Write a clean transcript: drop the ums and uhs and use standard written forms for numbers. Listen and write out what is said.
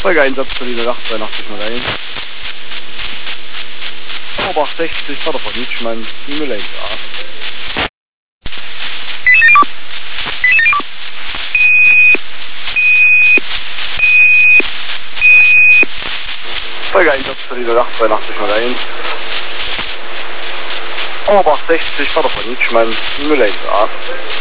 Folgeeinsatz Berliner 88301. Obacht 60, Vater von Nitschmann, Simulator 8. Folgeeinsatz Berliner 88301. Obacht 60, Vater von Nitschmann, Simulator 8.